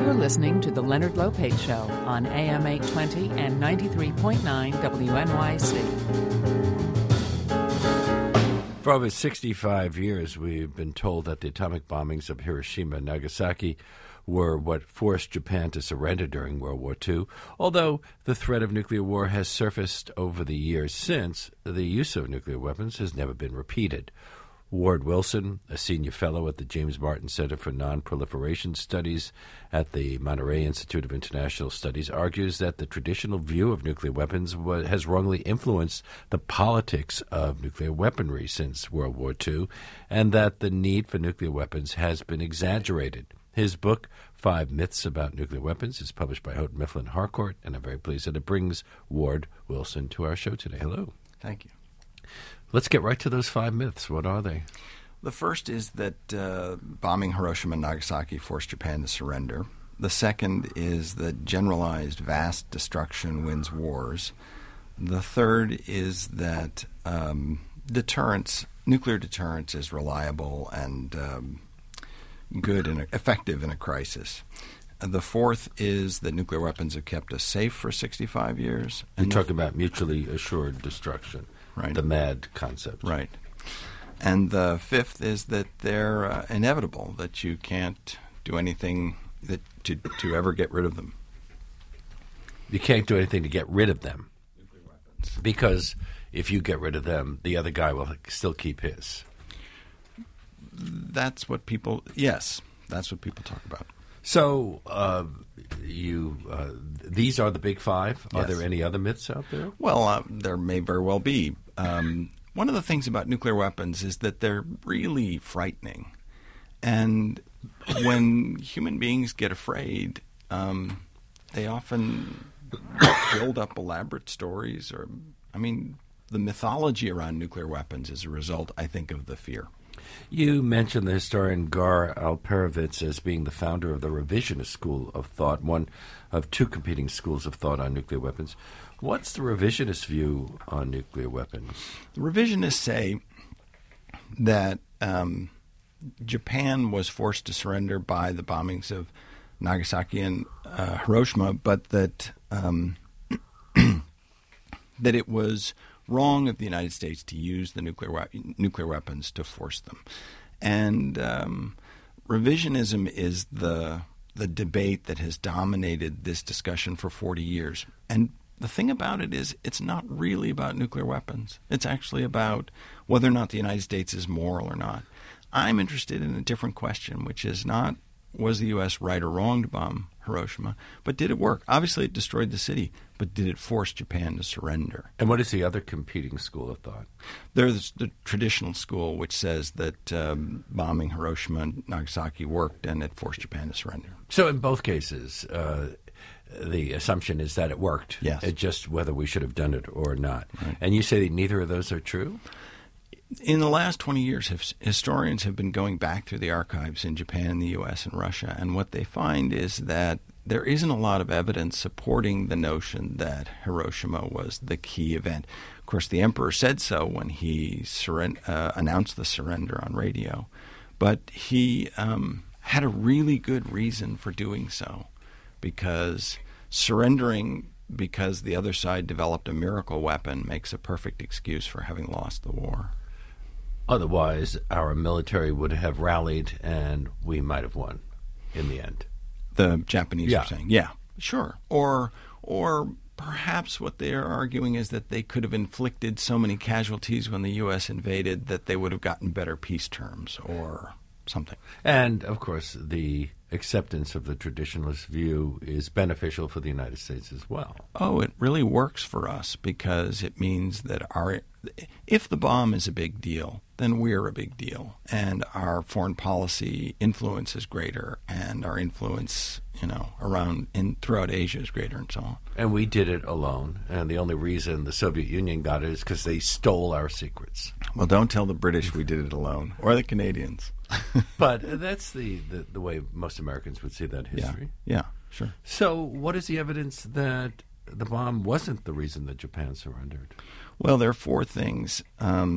You're listening to The Leonard Lopate Show on AM 820 and 93.9 WNYC. For over 65 years, we've been told that the atomic bombings of Hiroshima and Nagasaki were what forced Japan to surrender during World War II. Although the threat of nuclear war has surfaced over the years since, the use of nuclear weapons has never been repeated. Ward Wilson, a senior fellow at the James Martin Center for Non-Proliferation Studies at the Monterey Institute of International Studies, argues that the traditional view of nuclear weapons has wrongly influenced the politics of nuclear weaponry since World War II, and that the need for nuclear weapons has been exaggerated. His book, 5 Myths About Nuclear Weapons, is published by Houghton Mifflin Harcourt, and I'm very pleased that it brings Ward Wilson to our show today. Hello. Thank you. Let's get right to those 5 myths. What are they? The first is that bombing Hiroshima and Nagasaki forced Japan to surrender. The second is that generalized vast destruction wins wars. The third is that nuclear deterrence is reliable and good and effective in a crisis. The fourth is that nuclear weapons have kept us safe for 65 years. You're talking about mutually assured destruction. Right. The MAD concept. Right. And the fifth is that they're inevitable, that you can't do anything to ever get rid of them. You can't do anything to get rid of them. Nuclear weapons. Because if you get rid of them, the other guy will still keep his. That's what people talk about. So these are the big 5. Yes. Are there any other myths out there? Well, there may very well be. One of the things about nuclear weapons is that they're really frightening. And when human beings get afraid, they often build up elaborate stories. The mythology around nuclear weapons is a result, I think, of the fear. You mentioned the historian Gar Alperovitz as being the founder of the revisionist school of thought, one of 2 competing schools of thought on nuclear weapons. What's the revisionist view on nuclear weapons? The revisionists say that Japan was forced to surrender by the bombings of Nagasaki and Hiroshima, but that that it was wrong of the United States to use the nuclear weapons to force them. And revisionism is the debate that has dominated this discussion for 40 years. And the thing about it is it's not really about nuclear weapons. It's actually about whether or not the United States is moral or not. I'm interested in a different question, which is not was the U.S. right or wrong to bomb Hiroshima, but did it work? Obviously, it destroyed the city, but did it force Japan to surrender? And what is the other competing school of thought? There's the traditional school, which says that bombing Hiroshima and Nagasaki worked and it forced Japan to surrender. So in both cases, the assumption is that it worked. Yes. It's just whether we should have done it or not. Right. And you say that neither of those are true? In the last 20 years, historians have been going back through the archives in Japan, the U.S., and Russia, and what they find is that there isn't a lot of evidence supporting the notion that Hiroshima was the key event. Of course, the emperor said so when he announced the surrender on radio, but he had a really good reason for doing so, because surrendering because the other side developed a miracle weapon makes a perfect excuse for having lost the war. Otherwise, our military would have rallied and we might have won in the end. The Japanese are saying, yeah, sure. Or perhaps what they are arguing is that they could have inflicted so many casualties when the U.S. invaded that they would have gotten better peace terms or something. And, of course, the acceptance of the traditionalist view is beneficial for the United States as well. Oh, it really works for us because it means that if the bomb is a big deal, then we're a big deal, and our foreign policy influence is greater, and our influence, throughout Asia is greater, and so on. And we did it alone, and the only reason the Soviet Union got it is because they stole our secrets. Well, don't tell the British we did it alone, or the Canadians. But that's the way most Americans would see that history. Yeah, sure. So what is the evidence that the bomb wasn't the reason that Japan surrendered? Well, there are 4 things.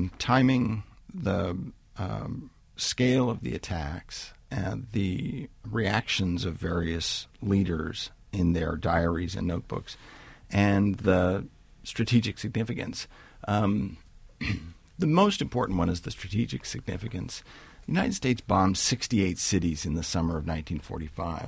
Timing, the scale of the attacks, and the reactions of various leaders in their diaries and notebooks, and the strategic significance. The most important one is the strategic significance. The United States bombed 68 cities in the summer of 1945,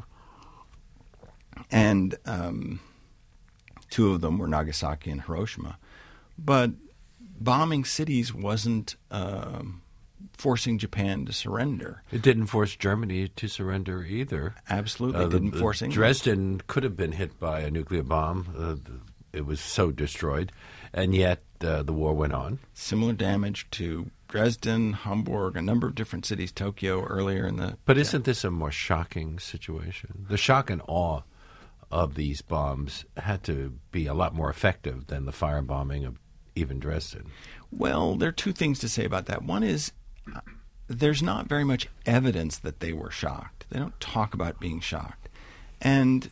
and two of them were Nagasaki and Hiroshima. But bombing cities wasn't forcing Japan to surrender. It didn't force Germany to surrender either. Absolutely, it didn't force England. Dresden could have been hit by a nuclear bomb. It was so destroyed, and yet the war went on. Similar damage to Dresden, Hamburg, a number of different cities, Tokyo earlier in the... But isn't this a more shocking situation? The shock and awe of these bombs had to be a lot more effective than the firebombing of even Dresden. Well, there are two things to say about that. One is there's not very much evidence that they were shocked. They don't talk about being shocked. And,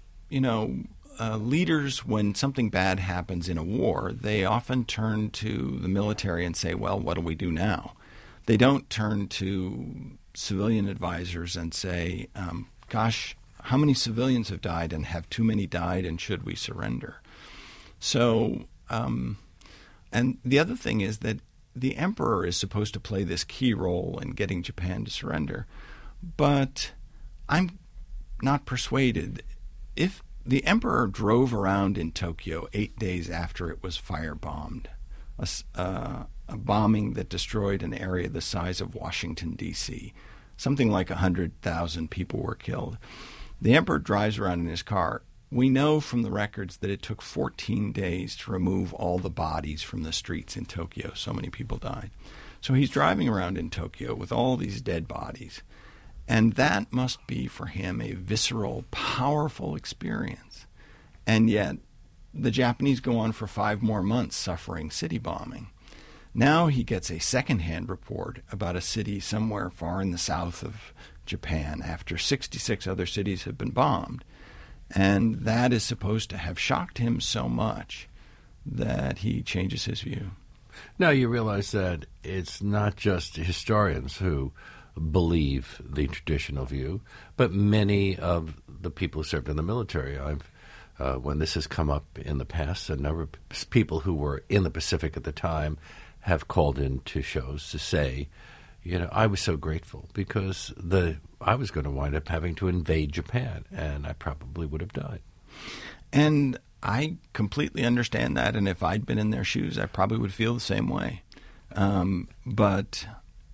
leaders, when something bad happens in a war, they often turn to the military and say, well, what do we do now? They don't turn to civilian advisors and say, gosh, how many civilians have died, and have too many died, and should we surrender? So, and the other thing is that the emperor is supposed to play this key role in getting Japan to surrender. But I'm not persuaded. If the emperor drove around in Tokyo 8 days after it was firebombed, a bombing that destroyed an area the size of Washington, D.C., something like 100,000 people were killed. The emperor drives around in his car. We know from the records that it took 14 days to remove all the bodies from the streets in Tokyo. So many people died. So he's driving around in Tokyo with all these dead bodies. And that must be for him a visceral, powerful experience. And yet the Japanese go on for 5 more months suffering city bombing. Now he gets a secondhand report about a city somewhere far in the south of Japan after 66 other cities have been bombed. And that is supposed to have shocked him so much that he changes his view. Now you realize that it's not just historians who believe the traditional view, but many of the people who served in the military. When this has come up in the past, a number of people who were in the Pacific at the time have called into shows to say, I was so grateful because I was going to wind up having to invade Japan, and I probably would have died. And I completely understand that, and if I'd been in their shoes, I probably would feel the same way. But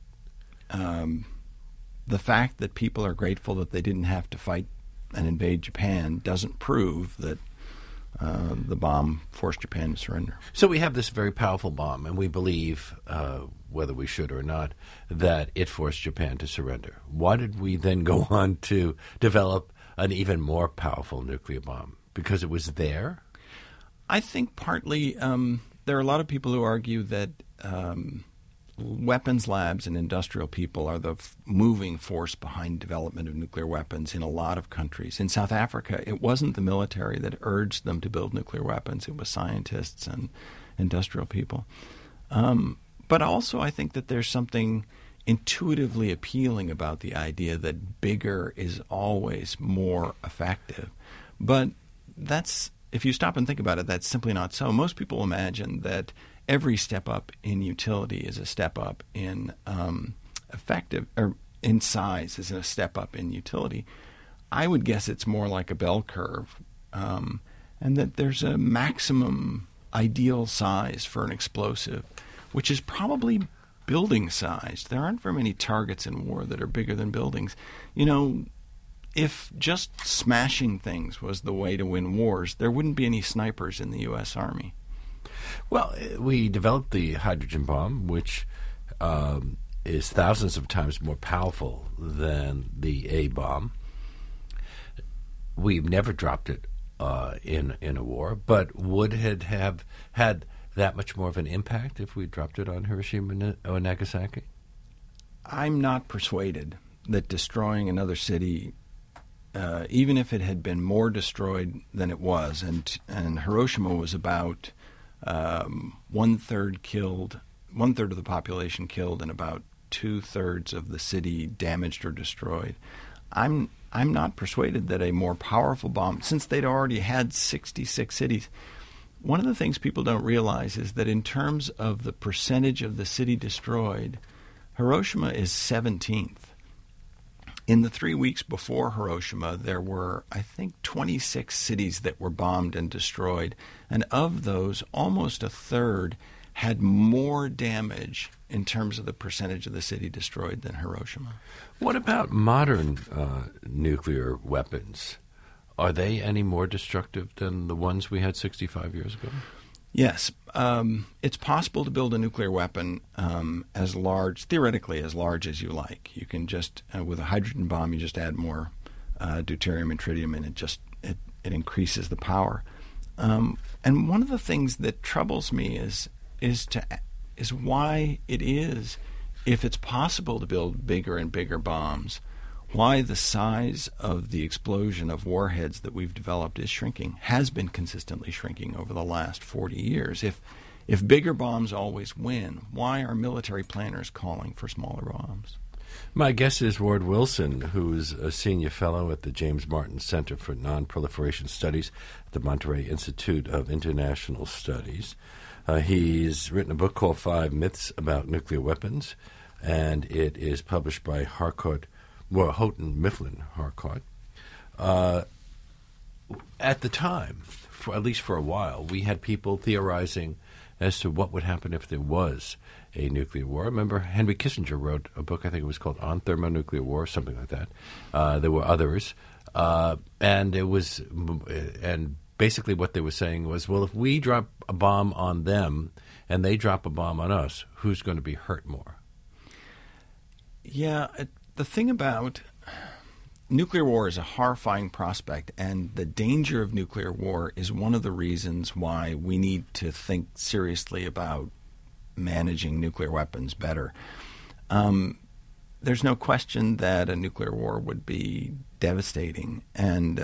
the fact that people are grateful that they didn't have to fight and invade Japan doesn't prove that the bomb forced Japan to surrender. So we have this very powerful bomb, and we believe, whether we should or not, that it forced Japan to surrender. Why did we then go on to develop an even more powerful nuclear bomb? Because it was there? I think partly there are a lot of people who argue that weapons labs and industrial people are the moving force behind development of nuclear weapons in a lot of countries. In South Africa, it wasn't the military that urged them to build nuclear weapons. It was scientists and industrial people. But also I think that there's something intuitively appealing about the idea that bigger is always more effective. But that's, if you stop and think about it, that's simply not so. Most people imagine that every step up in utility is a step up in effective, or in size is a step up in utility. I would guess it's more like a bell curve, and that there's a maximum ideal size for an explosive, which is probably building sized. There aren't very many targets in war that are bigger than buildings. If just smashing things was the way to win wars, there wouldn't be any snipers in the U.S. Army. Well, we developed the hydrogen bomb, which is thousands of times more powerful than the A bomb. We've never dropped it in a war, but would it have had that much more of an impact if we dropped it on Hiroshima or Nagasaki? I'm not persuaded that destroying another city, even if it had been more destroyed than it was, and Hiroshima was about one-third killed, one-third of the population killed, and about two-thirds of the city damaged or destroyed. I'm I'm not persuaded that a more powerful bomb, since they'd already had 66 cities. One of the things people don't realize is that in terms of the percentage of the city destroyed, Hiroshima is 17th. In the 3 weeks before Hiroshima, there were, I think, 26 cities that were bombed and destroyed. And of those, almost a third had more damage in terms of the percentage of the city destroyed than Hiroshima. What about modern nuclear weapons? Are they any more destructive than the ones we had 65 years ago? Yes. It's possible to build a nuclear weapon theoretically as large as you like. You can just, with a hydrogen bomb, you just add more deuterium and tritium, and it increases the power. And one of the things that troubles me is why it is, if it's possible to build bigger and bigger bombs, why the size of the explosion of warheads that we've developed is shrinking, has been consistently shrinking over the last 40 years. If bigger bombs always win, why are military planners calling for smaller bombs? My guest is Ward Wilson, who's a senior fellow at the James Martin Center for Non-Proliferation Studies at the Monterey Institute of International Studies. He's written a book called 5 Myths About Nuclear Weapons, and it is published by Houghton Mifflin Harcourt. At the time, at least for a while, we had people theorizing as to what would happen if there was a nuclear war. Remember, Henry Kissinger wrote a book, I think it was called On Thermonuclear War, something like that. There were others. And basically what they were saying was, well, if we drop a bomb on them and they drop a bomb on us, who's going to be hurt more? Yeah, the thing about nuclear war is a horrifying prospect, and the danger of nuclear war is one of the reasons why we need to think seriously about managing nuclear weapons better. There's no question that a nuclear war would be devastating, and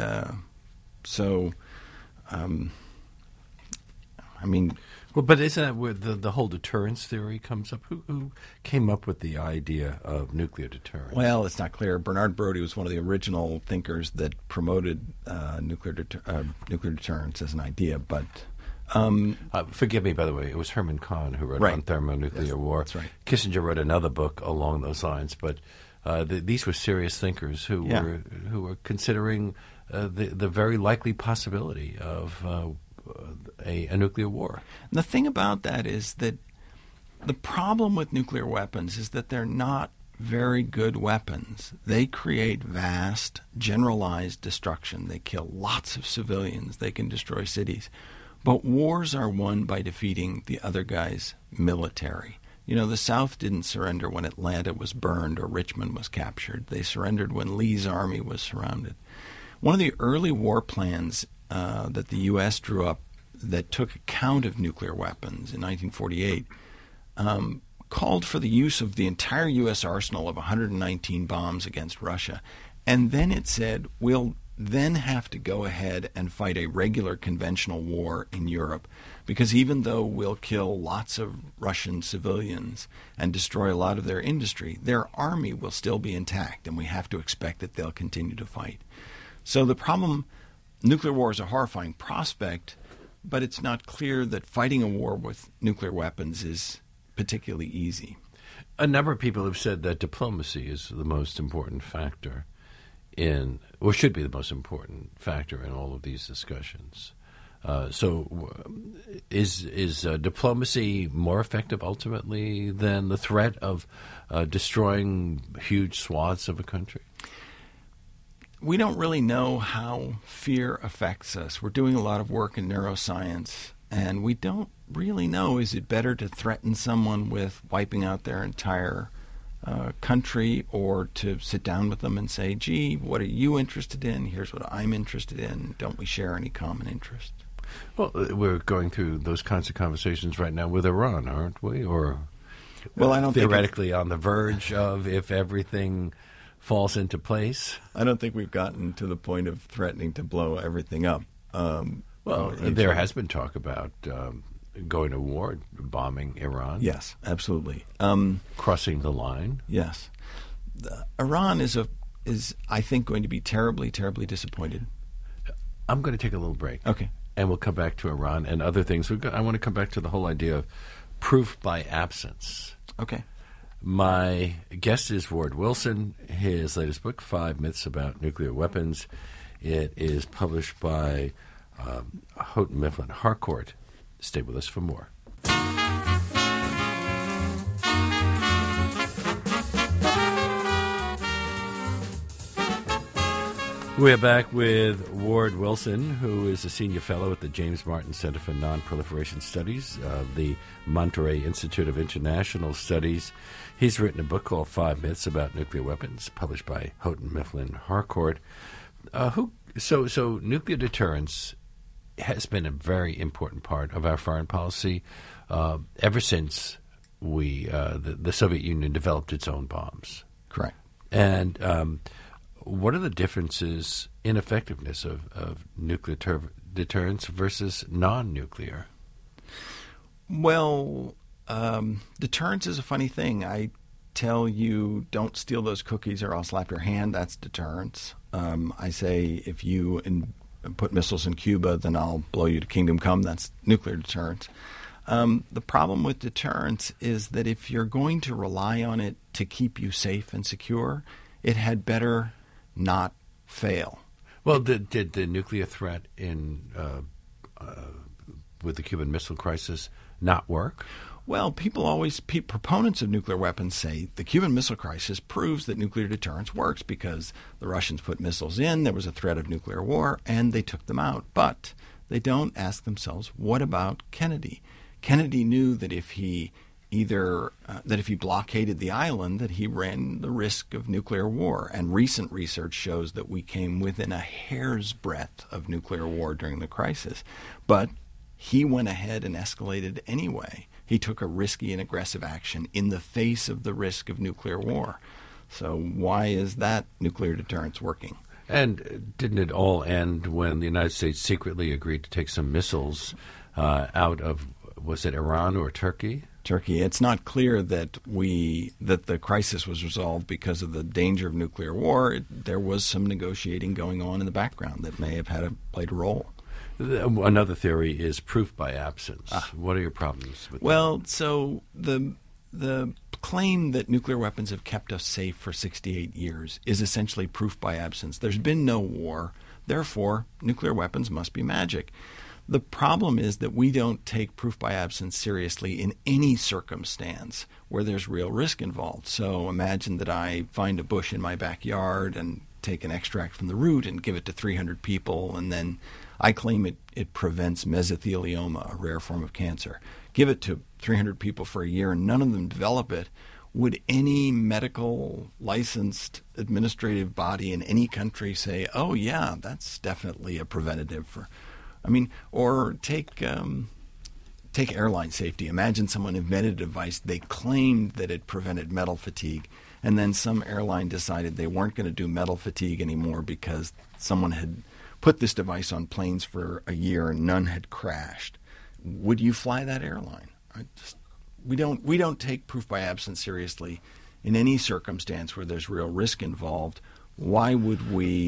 Well, but isn't that where the whole deterrence theory comes up? Who came up with the idea of nuclear deterrence? Well, it's not clear. Bernard Brodie was one of the original thinkers that promoted nuclear deterrence as an idea, but... forgive me, by the way, it was Herman Kahn who wrote On Thermonuclear War. That's right. Kissinger wrote another book along those lines, but these were serious thinkers who were considering the very likely possibility of a nuclear war. And the thing about that is that the problem with nuclear weapons is that they're not very good weapons. They create vast, generalized destruction. They kill lots of civilians. They can destroy cities. But wars are won by defeating the other guy's military. You know, the South didn't surrender when Atlanta was burned or Richmond was captured. They surrendered when Lee's army was surrounded. One of the early war plans that the U.S. drew up that took account of nuclear weapons in 1948 called for the use of the entire U.S. arsenal of 119 bombs against Russia. And then it said, we'll then have to go ahead and fight a regular conventional war in Europe, because even though we'll kill lots of Russian civilians and destroy a lot of their industry, their army will still be intact, and we have to expect that they'll continue to fight. So the problem, nuclear war is a horrifying prospect, but it's not clear that fighting a war with nuclear weapons is particularly easy. A number of people have said that diplomacy is the most important factor or should be the most important factor in all of these discussions. So is diplomacy more effective ultimately than the threat of destroying huge swaths of a country? We don't really know how fear affects us. We're doing a lot of work in neuroscience, and we don't really know, is it better to threaten someone with wiping out their entire country, or to sit down with them and say, gee, what are you interested in? Here's what I'm interested in. Don't we share any common interest? Well, we're going through those kinds of conversations right now with Iran, aren't we? Or I don't theoretically on the verge of, if everything falls into place. I don't think we've gotten to the point of threatening to blow everything up. There has been talk about going to war, bombing Iran. Yes, absolutely. Crossing the line. Yes. Iran is a I think, going to be terribly, terribly disappointed. I'm going to take a little break. Okay. And we'll come back to Iran and other things. I want to come back to the whole idea of proof by absence. Okay. My guest is Ward Wilson. His latest book, 5 Myths About Nuclear Weapons. It is published by Houghton Mifflin Harcourt. Stay with us for more. We're back with Ward Wilson, who is a senior fellow at the James Martin Center for Non-Proliferation Studies of the Monterey Institute of International Studies. He's written a book called 5 Myths About Nuclear Weapons, published by Houghton Mifflin Harcourt. So nuclear deterrence has been a very important part of our foreign policy ever since the Soviet Union developed its own bombs. Correct. And what are the differences in effectiveness of nuclear deterrence versus non-nuclear? Well, deterrence is a funny thing. I tell you, don't steal those cookies or I'll slap your hand. That's deterrence. I say, if you put missiles in Cuba, then I'll blow you to kingdom come. That's nuclear deterrence. The problem with deterrence is that if you're going to rely on it to keep you safe and secure, it had better not fail. Well, did the nuclear threat with the Cuban Missile Crisis not work? Well, proponents of nuclear weapons say the Cuban Missile Crisis proves that nuclear deterrence works because the Russians put missiles in, there was a threat of nuclear war, and they took them out. But they don't ask themselves, what about Kennedy? Kennedy knew that if he blockaded the island, that he ran the risk of nuclear war. And recent research shows that we came within a hair's breadth of nuclear war during the crisis. But he went ahead and escalated anyway. He took a risky and aggressive action in the face of the risk of nuclear war. So why is that nuclear deterrence working? And didn't it all end when the United States secretly agreed to take some missiles out of, was it Iran or Turkey? Turkey. It's not clear that the crisis was resolved because of the danger of nuclear war. There was some negotiating going on in the background that may have played a role. Another theory is proof by absence. What are your problems with that? Well, so the claim that nuclear weapons have kept us safe for 68 years is essentially proof by absence. There's been no war. Therefore, nuclear weapons must be magic. The problem is that we don't take proof by absence seriously in any circumstance where there's real risk involved. So imagine that I find a bush in my backyard and take an extract from the root and give it to 300 people, and then I claim it prevents mesothelioma, a rare form of cancer. Give it to 300 people for a year and none of them develop it. Would any medical licensed administrative body in any country say, oh yeah, that's definitely a preventative for... or take airline safety. Imagine someone invented a device. They claimed that it prevented metal fatigue, and then some airline decided they weren't going to do metal fatigue anymore because someone had put this device on planes for a year and none had crashed. Would you fly that airline? We don't take proof by absence seriously in any circumstance where there's real risk involved. Why would we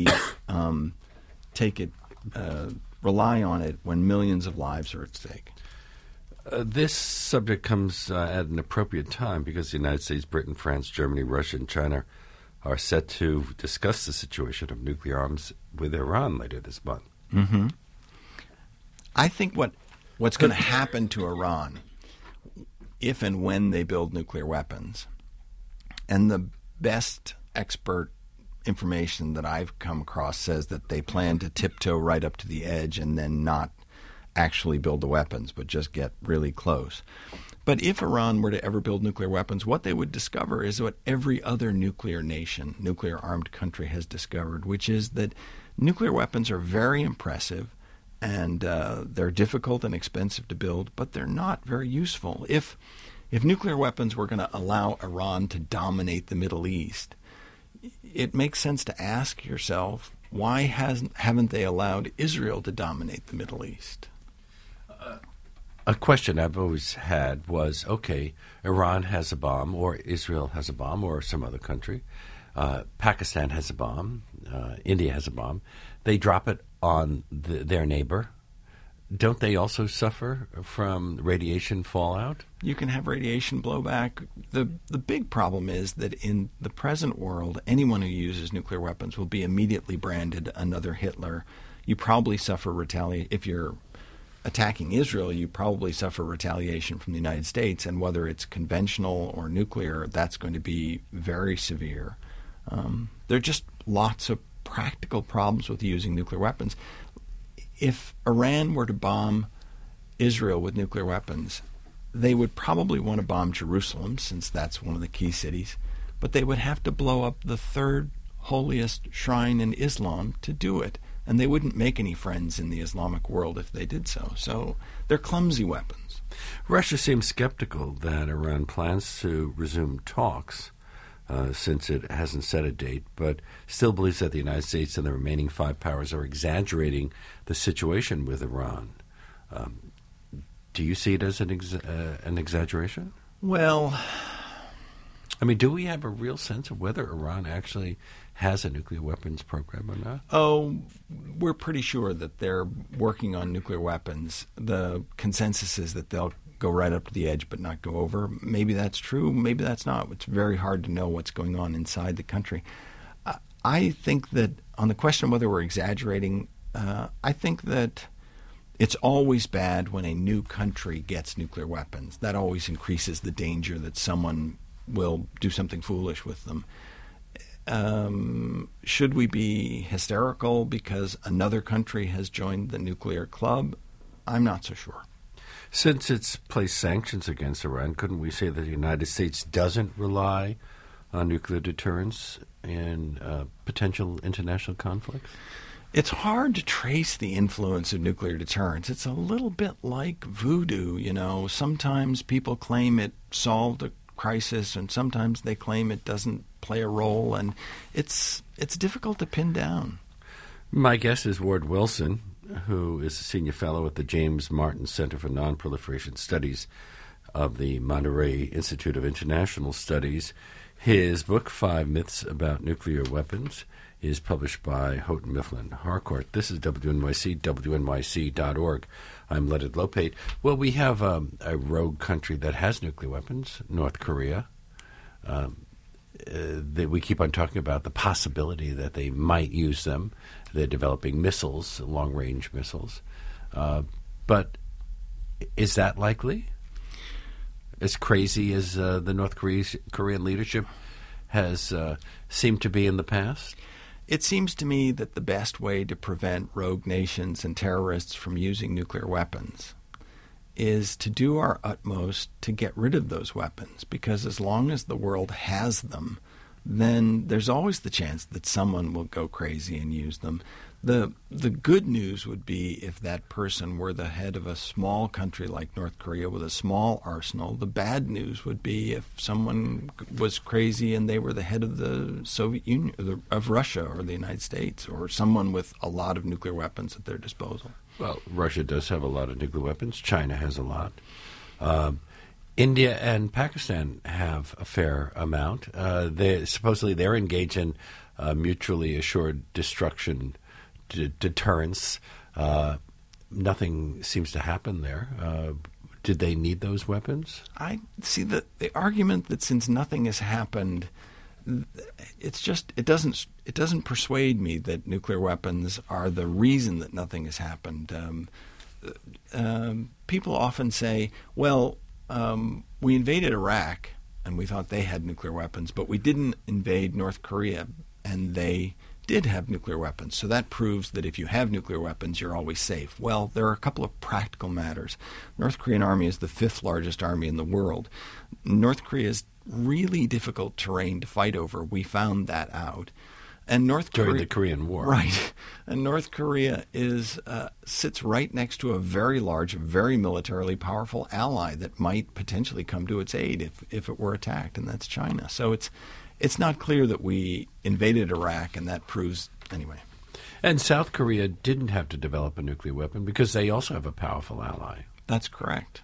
rely on it when millions of lives are at stake? This subject comes at an appropriate time because the United States, Britain, France, Germany, Russia, and China are set to discuss the situation of nuclear arms with Iran later this month. Mm-hmm. I think what's going to happen to Iran if and when they build nuclear weapons, and the best expert information that I've come across says that they plan to tiptoe right up to the edge and then not actually build the weapons, but just get really close. But if Iran were to ever build nuclear weapons, what they would discover is what every other nuclear nation, nuclear-armed country has discovered, which is that nuclear weapons are very impressive and they're difficult and expensive to build, but they're not very useful. If nuclear weapons were going to allow Iran to dominate the Middle East, it makes sense to ask yourself, why haven't they allowed Israel to dominate the Middle East? A question I've always had was, okay, Iran has a bomb, or Israel has a bomb, or some other country. Pakistan has a bomb. India has a bomb. They drop it on their neighbor. Don't they also suffer from radiation fallout? You can have radiation blowback. The big problem is that in the present world, anyone who uses nuclear weapons will be immediately branded another Hitler. You probably suffer retaliation. If you're attacking Israel, you probably suffer retaliation from the United States, and whether it's conventional or nuclear, that's going to be very severe. There are just lots of practical problems with using nuclear weapons. If Iran were to bomb Israel with nuclear weapons, they would probably want to bomb Jerusalem, since that's one of the key cities, but they would have to blow up the third holiest shrine in Islam to do it, and they wouldn't make any friends in the Islamic world if they did so. So they're clumsy weapons. Russia seems skeptical that Iran plans to resume talks, since it hasn't set a date, but still believes that the United States and the remaining five powers are exaggerating the situation with Iran. Do you see it as an exaggeration? Well, I mean, do we have a real sense of whether Iran actually has a nuclear weapons program or not? Oh, we're pretty sure that they're working on nuclear weapons. The consensus is that they'll go right up to the edge but not go over. Maybe that's true, maybe that's not. It's very hard to know what's going on inside the country. I think that on the question of whether we're exaggerating, I think that it's always bad when a new country gets nuclear weapons. That always increases the danger that someone will do something foolish with them. Should we be hysterical because another country has joined the nuclear club? I'm not so sure. Since it's placed sanctions against Iran, couldn't we say that the United States doesn't rely on nuclear deterrence in potential international conflicts? It's hard to trace the influence of nuclear deterrence. It's a little bit like voodoo, you know. Sometimes people claim it solved a crisis, and sometimes they claim it doesn't play a role, and it's difficult to pin down. My guest is Ward Wilson, who is a senior fellow at the James Martin Center for Nonproliferation Studies of the Monterey Institute of International Studies. His book, 5 Myths About Nuclear Weapons, is published by Houghton Mifflin Harcourt. This is WNYC, WNYC.org. I'm Leonard Lopate. Well, we have a rogue country that has nuclear weapons, North Korea. We keep on talking about the possibility that they might use them. They're developing missiles, long-range missiles. But is that likely? As crazy as the North Korean leadership has seemed to be in the past? It seems to me that the best way to prevent rogue nations and terrorists from using nuclear weapons is to do our utmost to get rid of those weapons, because as long as the world has them, then there's always the chance that someone will go crazy and use them. The good news would be if that person were the head of a small country like North Korea with a small arsenal. The bad news would be if someone was crazy and they were the head of the Soviet Union, of Russia or the United States, or someone with a lot of nuclear weapons at their disposal. Well, Russia does have a lot of nuclear weapons. China has a lot. India and Pakistan have a fair amount. Supposedly they're engaged in mutually assured destruction deterrence. Nothing seems to happen there. Did they need those weapons? I see the argument that since nothing has happened, it doesn't persuade me that nuclear weapons are the reason that nothing has happened. People often say, well, we invaded Iraq and we thought they had nuclear weapons, but we didn't invade North Korea and they did have nuclear weapons. So that proves that if you have nuclear weapons, you're always safe. Well, there are a couple of practical matters. North Korean army is the 5th largest army in the world. North Korea is really difficult terrain to fight over. We found that out. And during the Korean War. Right. And North Korea sits right next to a very large, very militarily powerful ally that might potentially come to its aid if it were attacked, and that's China. So it's not clear that we invaded Iraq, and that proves anyway. And South Korea didn't have to develop a nuclear weapon because they also have a powerful ally. That's correct.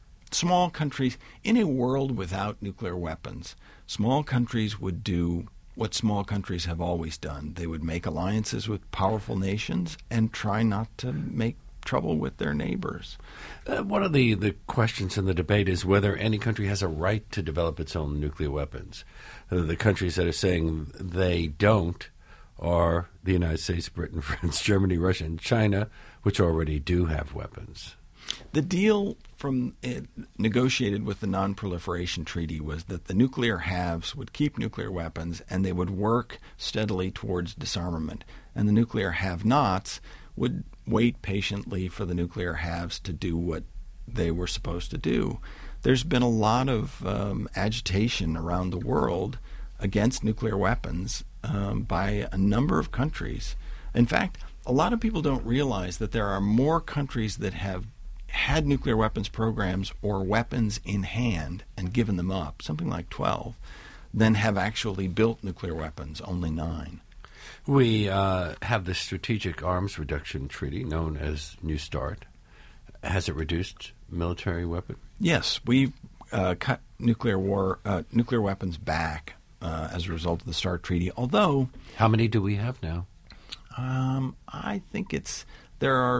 Small countries, in a world without nuclear weapons, small countries would do what small countries have always done. They would make alliances with powerful nations and try not to make trouble with their neighbors. One of the questions in the debate is whether any country has a right to develop its own nuclear weapons. The countries that are saying they don't are the United States, Britain, France, Germany, Russia, and China, which already do have weapons. The deal negotiated with the Non-Proliferation Treaty was that the nuclear halves would keep nuclear weapons and they would work steadily towards disarmament. And the nuclear have-nots would wait patiently for the nuclear halves to do what they were supposed to do. There's been a lot of agitation around the world against nuclear weapons by a number of countries. In fact, a lot of people don't realize that there are more countries that have had nuclear weapons programs or weapons in hand and given them up, something like 12, than have actually built nuclear weapons, only 9. We have the Strategic Arms Reduction Treaty, known as New START. Has it reduced military weapons? Yes, we've cut nuclear weapons back as a result of the START Treaty, although... How many do we have now? I think there are,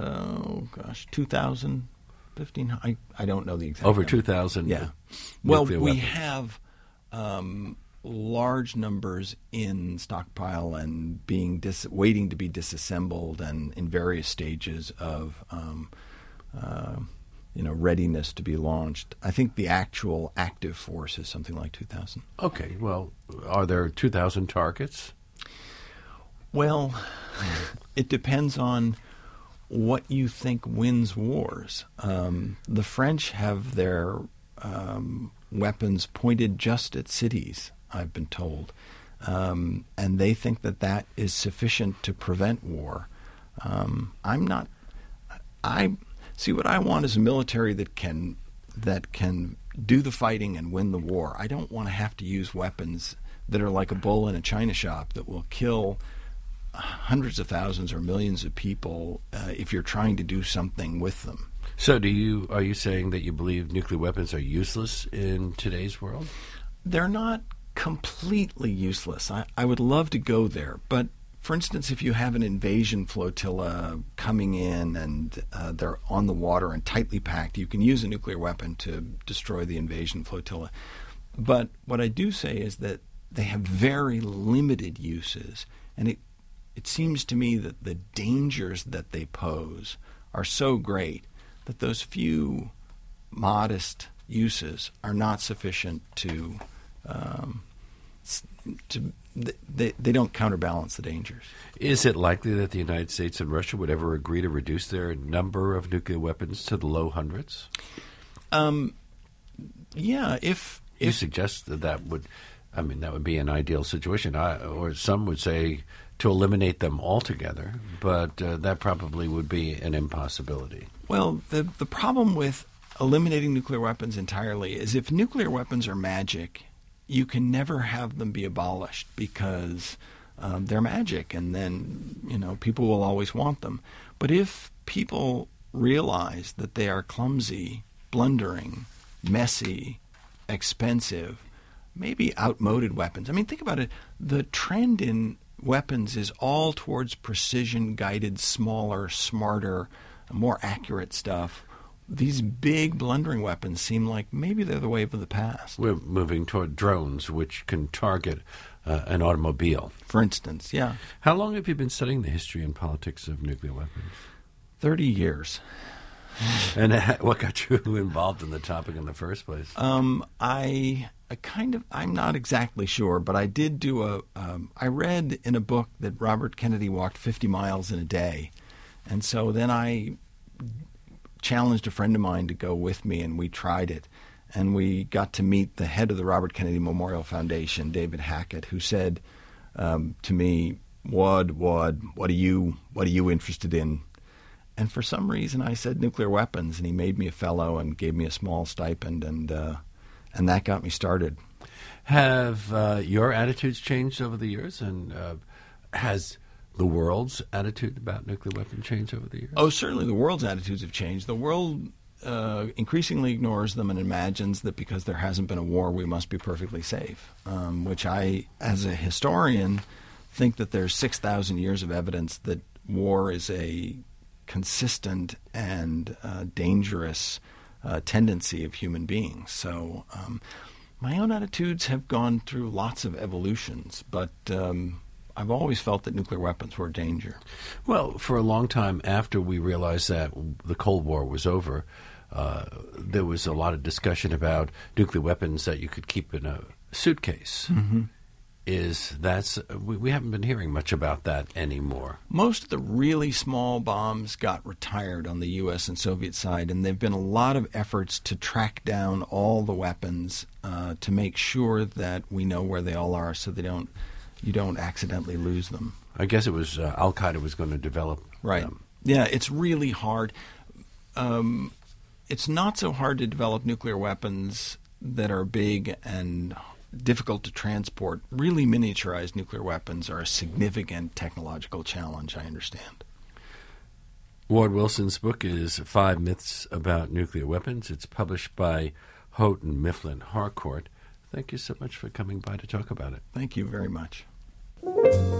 2,000, 1,500. I don't know the exact Over number. 2,000. Yeah. Well, we weapons. have large numbers in stockpile and waiting to be disassembled and in various stages of readiness to be launched. I think the actual active force is something like 2,000. Okay. Well, are there 2,000 targets? Well, it depends on what you think wins wars. The French have their weapons pointed just at cities, I've been told, and they think that is sufficient to prevent war. I'm not. I see what I want is a military that can do the fighting and win the war. I don't want to have to use weapons that are like a bull in a china shop that will kill hundreds of thousands or millions of people if you're trying to do something with them. So are you saying that you believe nuclear weapons are useless in today's world? They're not completely useless. I would love to go there. But, for instance, if you have an invasion flotilla coming in and they're on the water and tightly packed, you can use a nuclear weapon to destroy the invasion flotilla. But what I do say is that they have very limited uses, and it seems to me that the dangers that they pose are so great that those few modest uses are not sufficient they don't counterbalance the dangers. Is it likely that the United States and Russia would ever agree to reduce their number of nuclear weapons to the low hundreds? Yeah, if you suggest that would be an ideal situation. Or some would say to eliminate them altogether, but that probably would be an impossibility. Well, the problem with eliminating nuclear weapons entirely is if nuclear weapons are magic, you can never have them be abolished because they're magic, and then people will always want them. But if people realize that they are clumsy, blundering, messy, expensive, maybe outmoded weapons. I mean, think about it. The trend in weapons is all towards precision-guided, smaller, smarter, more accurate stuff. These big, blundering weapons seem like maybe they're the wave of the past. We're moving toward drones, which can target an automobile. For instance, yeah. How long have you been studying the history and politics of nuclear weapons? 30 years. And what got you involved in the topic in the first place? I'm not exactly sure, but I did do I read in a book that Robert Kennedy walked 50 miles in a day. And so then I challenged a friend of mine to go with me, and we tried it. And we got to meet the head of the Robert Kennedy Memorial Foundation, David Hackett, who said to me, Wad, what are you interested in? And for some reason I said nuclear weapons, and he made me a fellow and gave me a small stipend, and that got me started. Have your attitudes changed over the years, and has the world's attitude about nuclear weapons changed over the years? Oh, certainly the world's attitudes have changed. The world increasingly ignores them and imagines that because there hasn't been a war, we must be perfectly safe, which I, as a historian, think that there's 6,000 years of evidence that war is a consistent and dangerous tendency of human beings. So my own attitudes have gone through lots of evolutions, but I've always felt that nuclear weapons were a danger. Well, for a long time after we realized that the Cold War was over, there was a lot of discussion about nuclear weapons that you could keep in a suitcase. Mm-hmm. We haven't been hearing much about that anymore. Most of the really small bombs got retired on the U.S. and Soviet side, and there have been a lot of efforts to track down all the weapons to make sure that we know where they all are, so you don't accidentally lose them. I guess it was Al Qaeda was going to develop them. Yeah, it's really hard. It's not so hard to develop nuclear weapons that are big and difficult to transport. Really miniaturized nuclear weapons are a significant technological challenge, I understand. Ward Wilson's book is 5 Myths About Nuclear Weapons. It's published by Houghton Mifflin Harcourt. Thank you so much for coming by to talk about it. Thank you very much.